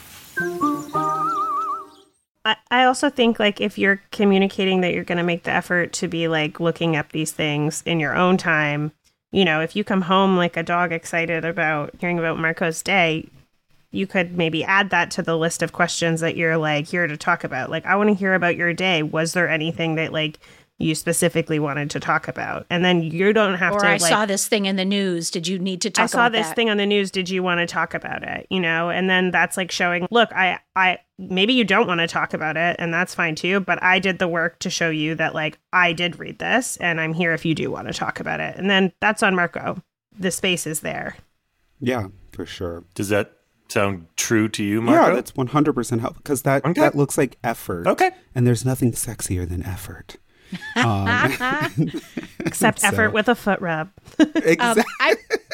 I, I also think, like, if you're communicating that you're going to make the effort to be, like, looking up these things in your own time, you know, if you come home like a dog excited about hearing about Marco's day, you could maybe add that to the list of questions that you're, like, here to talk about. Like, I want to hear about your day. Was there anything that, like, you specifically wanted to talk about? And then you don't have or to, I like, saw this thing in the news. Did you need to talk I saw about this that? thing on the news. Did you want to talk about it? You know, and then that's like showing, look, I, I, maybe you don't want to talk about it, and that's fine too. But I did the work to show you that, like, I did read this, and I'm here if you do want to talk about it. And then that's on Marco. The space is there. Yeah, for sure. Does that sound true to you, Marco? Yeah, that's one hundred percent helpful because that, Okay. that looks like effort. Okay. And there's nothing sexier than effort. Um, Except So- effort with a foot rub. Exactly. Um, I,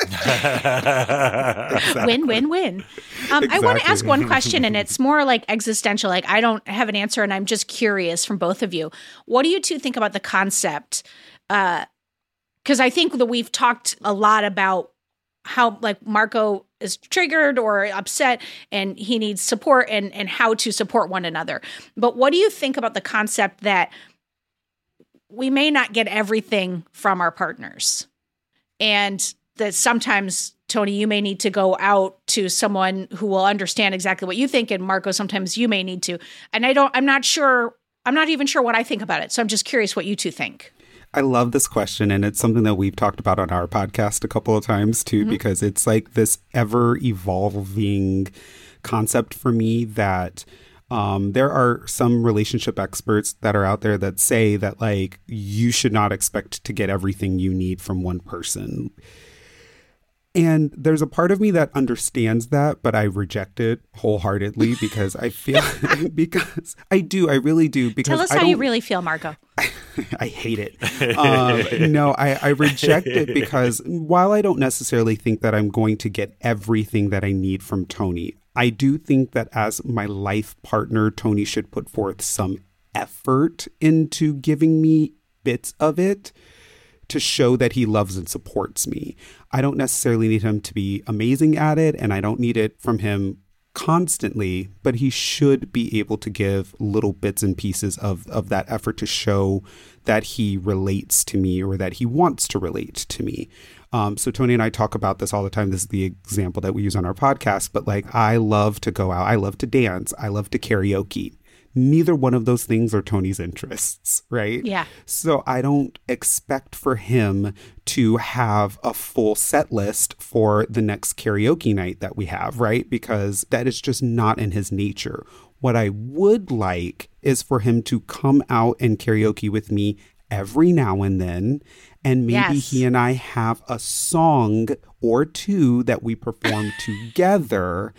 win, win, win. Um, I want to Exactly. ask one question, and it's more like existential. Like, I don't have an answer, and I'm just curious from both of you. What do you two think about the concept? Because I think that we've talked a lot about how, like, Marco is triggered or upset, and he needs support, and and how to support one another. But what do you think about the concept that we may not get everything from our partners, and that sometimes, Tony, you may need to go out to someone who will understand exactly what you think, and Marco, sometimes you may need to. And I don't, I'm not sure, I'm not even sure what I think about it. So I'm just curious what you two think. I love this question, and it's something that we've talked about on our podcast a couple of times too, mm-hmm. because it's like this ever evolving concept for me that um, there are some relationship experts that are out there that say that, like, you should not expect to get everything you need from one person. And there's a part of me that understands that, but I reject it wholeheartedly because I feel because I do, I really do. Because Tell us I how you don't- really feel, Marco. I hate it. Um, no, I, I reject it because while I don't necessarily think that I'm going to get everything that I need from Tony, I do think that as my life partner, Tony should put forth some effort into giving me bits of it to show that he loves and supports me. I don't necessarily need him to be amazing at it, and I don't need it from him constantly, but he should be able to give little bits and pieces of, of that effort to show that he relates to me or that he wants to relate to me. Um, so Tony and I talk about this all the time. This is the example that we use on our podcast, but, like, I love to go out. I love to dance. I love to karaoke. Neither one of those things are Tony's interests, right? Yeah. So I don't expect for him to have a full set list for the next karaoke night that we have, right? Because that is just not in his nature. What I would like is for him to come out and karaoke with me every now and then. And maybe Yes. he and I have a song or two that we perform together.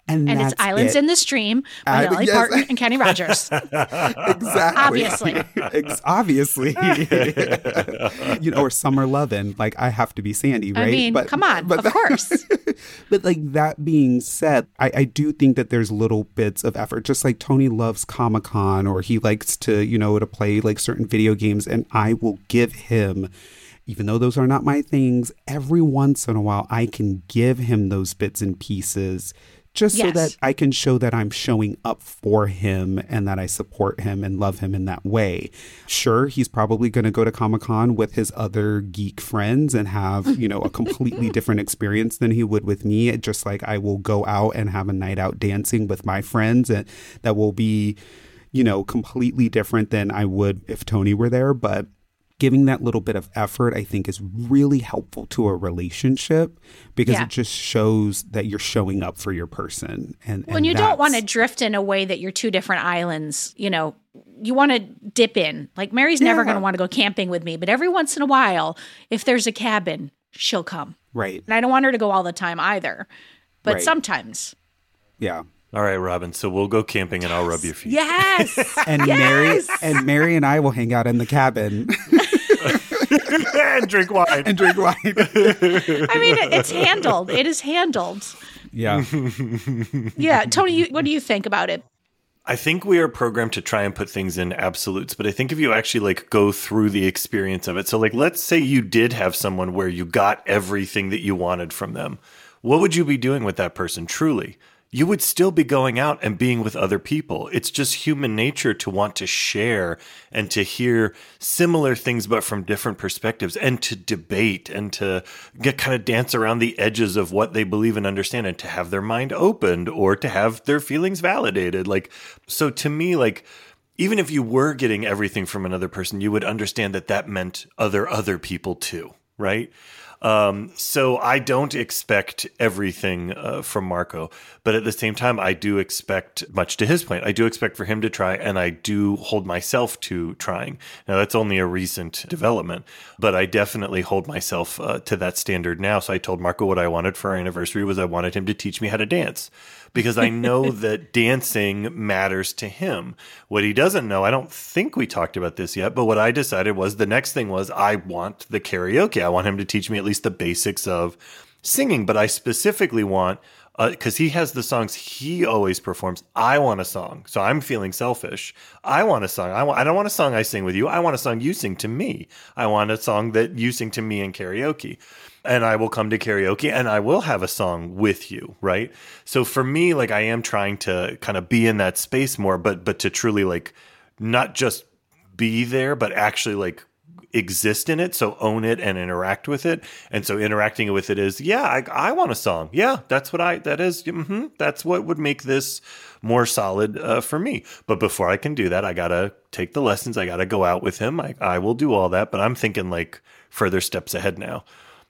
And, and that's it's Islands it. in the Stream by Uh, Dolly yes. Parton and Kenny Rogers. Exactly. Obviously. Ex- obviously. You know, or Summer Lovin', like I Have to Be Sandy, right? I mean, but, come on, but of that- course. But like that being said, I, I do think that there's little bits of effort, just like Tony loves Comic-Con, or he likes to, you know, to play like certain video games, and I will give him, even though those are not my things, every once in a while I can give him those bits and pieces just Yes. so that I can show that I'm showing up for him and that I support him and love him in that way. Sure, he's probably going to go to Comic-Con with his other geek friends and have, you know, a completely different experience than he would with me. Just like I will go out and have a night out dancing with my friends, and that will be, you know, completely different than I would if Tony were there. But giving that little bit of effort, I think, is really helpful to a relationship, because Yeah. it just shows that you're showing up for your person. And, When and you don't want to that's- drift in a way that you're two different islands, you know, you want to dip in. Like Mary's never Yeah. going to want to go camping with me, but every once in a while, if there's a cabin, she'll come. Right. And I don't want her to go all the time either, but Right. sometimes. Yeah. All right, Robin. So we'll go camping and I'll rub your feet. Yes. And Mary and Mary and I will hang out in the cabin and drink wine. and drink wine. I mean, it, it's handled. It is handled. Yeah. Yeah. Tony, you, what do you think about it? I think we are programmed to try and put things in absolutes, but I think if you actually like go through the experience of it. So like, let's say you did have someone where you got everything that you wanted from them. What would you be doing with that person truly? You would still be going out and being with other people. It's just human nature to want to share and to hear similar things, but from different perspectives, and to debate and to get kind of dance around the edges of what they believe and understand, and to have their mind opened or to have their feelings validated. Like, so to me, like, even if you were getting everything from another person, you would understand that that meant other, other people too, right? Um, so I don't expect everything uh, from Marco, but at the same time, I do expect, much to his point, I do expect for him to try, and I do hold myself to trying. Now, that's only a recent development, but I definitely hold myself uh, to that standard now. So I told Marco what I wanted for our anniversary was I wanted him to teach me how to dance, because I know that dancing matters to him. What he doesn't know, I don't think we talked about this yet, but what I decided was the next thing was I want the karaoke. I want him to teach me at least the basics of singing, but I specifically want, because uh, he has the songs he always performs. I want a song. So I'm feeling selfish. I want a song. I, want, I don't want a song I sing with you. I want a song you sing to me. I want a song that you sing to me in karaoke. And I will come to karaoke and I will have a song with you, right? So for me, like, I am trying to kind of be in that space more, but but to truly, like, not just be there, but actually, like, exist in it. So own it and interact with it. And so interacting with it is, yeah, I, I want a song. Yeah, that's what I, that is, mm-hmm, that's what would make this more solid uh, for me. But before I can do that, I got to take the lessons. I got to go out with him. I, I will do all that, but I'm thinking like further steps ahead now.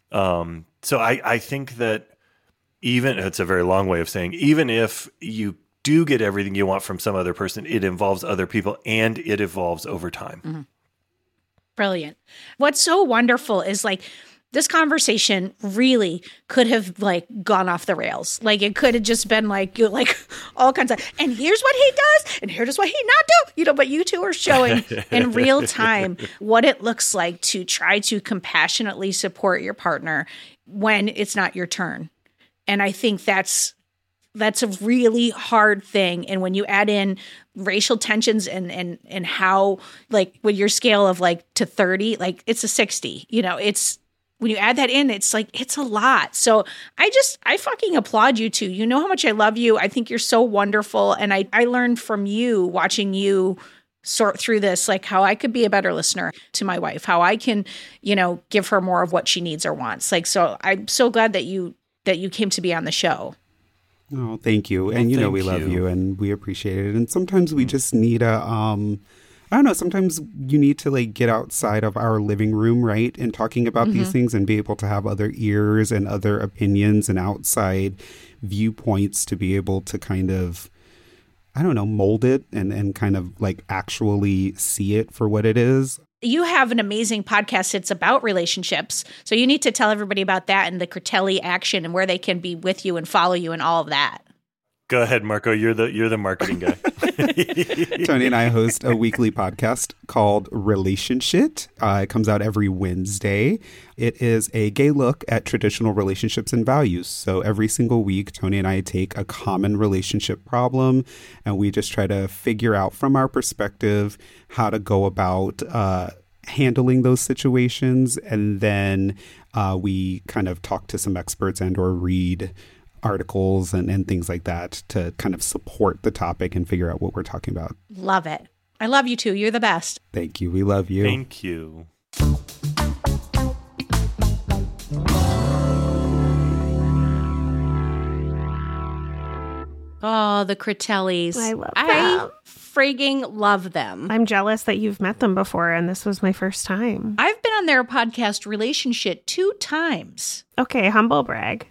Um, so I, I think that even, it's a very long way of saying, even if you do get everything you want from some other person, it involves other people and it evolves over time. Mm-hmm. Brilliant. What's so wonderful is like this conversation really could have like gone off the rails. Like it could have just been like, you like all kinds of, and here's what he does, and here's what he not do, you know, but you two are showing in real time what it looks like to try to compassionately support your partner when it's not your turn. And I think that's, that's a really hard thing. And when you add in racial tensions and and and how, like, with your scale of like to thirty, like it's a sixty, you know, it's, when you add that in, it's like, it's a lot. So I just, I fucking applaud you two. You know how much I love you. I think you're so wonderful. And I, I learned from you, watching you sort through this, like how I could be a better listener to my wife, how I can, you know, give her more of what she needs or wants. Like, so I'm so glad that you, that you came to be on the show. Oh, thank you. And, well, you know, we you. love you and we appreciate it. And sometimes we just need a, um, I don't know, sometimes you need to like get outside of our living room, right? And talking about mm-hmm. these things and be able to have other ears and other opinions and outside viewpoints to be able to kind of, I don't know, mold it and, and kind of like actually see it for what it is. You have an amazing podcast. It's about relationships. So you need to tell everybody about that and the Critelli action and where they can be with you and follow you and all of that. Go ahead, Marco. You're the you're the marketing guy. Tony and I host a weekly podcast called Relationship. Uh, it comes out every Wednesday. It is a gay look at traditional relationships and values. So every single week, Tony and I take a common relationship problem and we just try to figure out from our perspective how to go about uh, handling those situations. And then uh, we kind of talk to some experts and or read articles and, and things like that to kind of support the topic and figure out what we're talking about. Love it. I love you too. You're the best. Thank you. We love you. Thank you. Oh, the Critellis. I love I them. frigging love them. I'm jealous that you've met them before and this was my first time. I've been on their podcast Relationship two times. Okay, humble brag.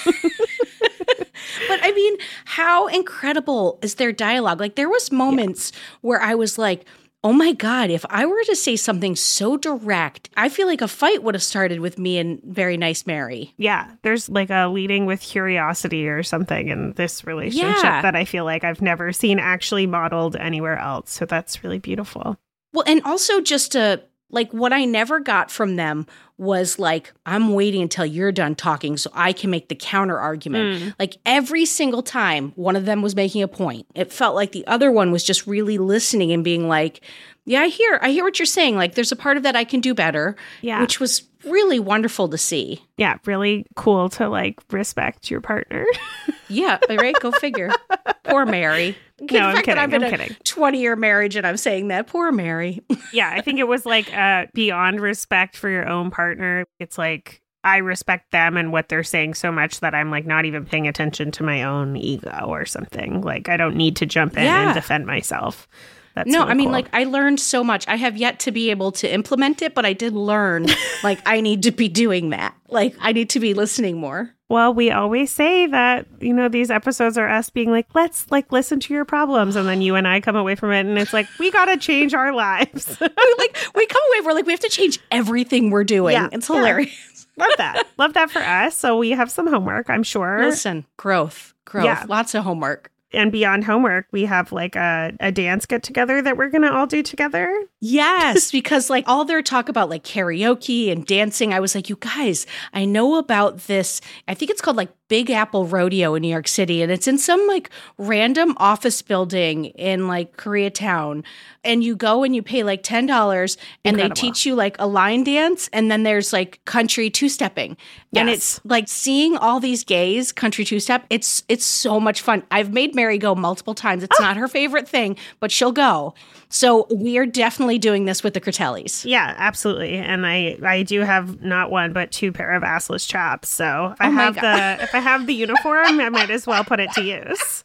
But I mean, how incredible is their dialogue? Like, there was moments yeah. where I was like, oh my God, if I were to say something so direct, I feel like a fight would have started with me and Very Nice Mary. Yeah, there's like a leading with curiosity or something in this relationship yeah. that I feel like I've never seen actually modeled anywhere else. So that's really beautiful. Well, and also just to, like, what I never got from them was like, I'm waiting until you're done talking so I can make the counter argument. Mm. Like every single time one of them was making a point, it felt like the other one was just really listening and being like, yeah, I hear, I hear what you're saying. Like there's a part of that I can do better, yeah. which was really wonderful to see. Yeah, really cool to like respect your partner. Yeah, right? Go figure. Poor Mary. No, I'm kidding. I'm in I'm a kidding. twenty-year marriage and I'm saying that. Poor Mary. Yeah, I think it was like uh, beyond respect for your own partner. It's like I respect them and what they're saying so much that I'm like not even paying attention to my own ego or something. Like I don't need to jump in yeah. and defend myself. That's no, really I mean, cool. like, I learned so much. I have yet to be able to implement it, but I did learn, like, I need to be doing that. Like, I need to be listening more. Well, we always say that, you know, these episodes are us being like, let's, like, listen to your problems. And then you and I come away from it, and it's like, we got to change our lives. Like, we come away, we're like, we have to change everything we're doing. Yeah, it's yeah. hilarious. Love that. Love that for us. So we have some homework, I'm sure. Listen, growth, growth, Yeah. lots of homework. And beyond homework, we have like a, a dance get together that we're going to all do together. Yes, because like all their talk about like karaoke and dancing, I was like, you guys, I know about this. I think it's called like Big Apple Rodeo in New York City. And it's in some like random office building in like Koreatown. And you go and you pay like ten dollars and Incredible. they teach you like a line dance. And then there's like country two-stepping. Yes. And it's like seeing all these gays country two-step. It's, it's so much fun. I've made Mary go multiple times. It's not her favorite thing, but she'll go. So we are definitely doing this with the Critellis. Yeah, absolutely. And I, I do have not one, but two pair of assless chaps. So if I Oh my have God. the if I have the uniform, I might as well put it to use.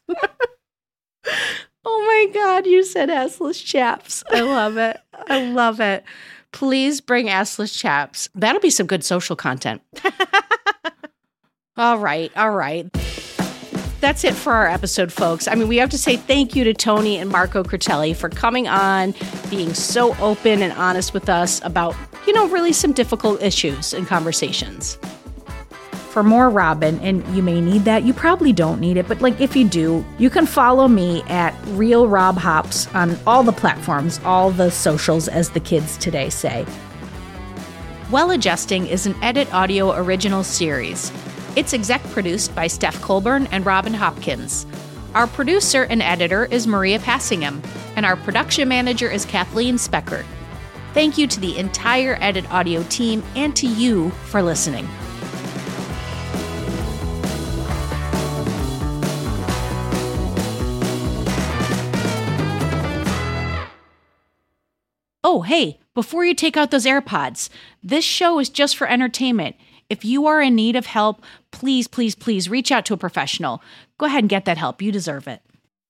Oh my God, you said assless chaps. I love it. I love it. Please bring assless chaps. That'll be some good social content. All right, all right. That's it for our episode, folks. I mean, we have to say thank you to Tony and Marco Critelli for coming on, being so open and honest with us about, you know, really some difficult issues and conversations. For more Robin, and you may need that, you probably don't need it, but like if you do, you can follow me at Real Rob Hops on all the platforms, all the socials, as the kids today say. Well Adjusting is an Edit Audio original series. It's exec produced by Steph Colburn and Robin Hopkins. Our producer and editor is Maria Passingham, and our production manager is Kathleen Speckert. Thank you to the entire Edit Audio team and to you for listening. Oh, hey, before you take out those AirPods, this show is just for entertainment. If you are in need of help, please, please, please reach out to a professional. Go ahead and get that help. You deserve it.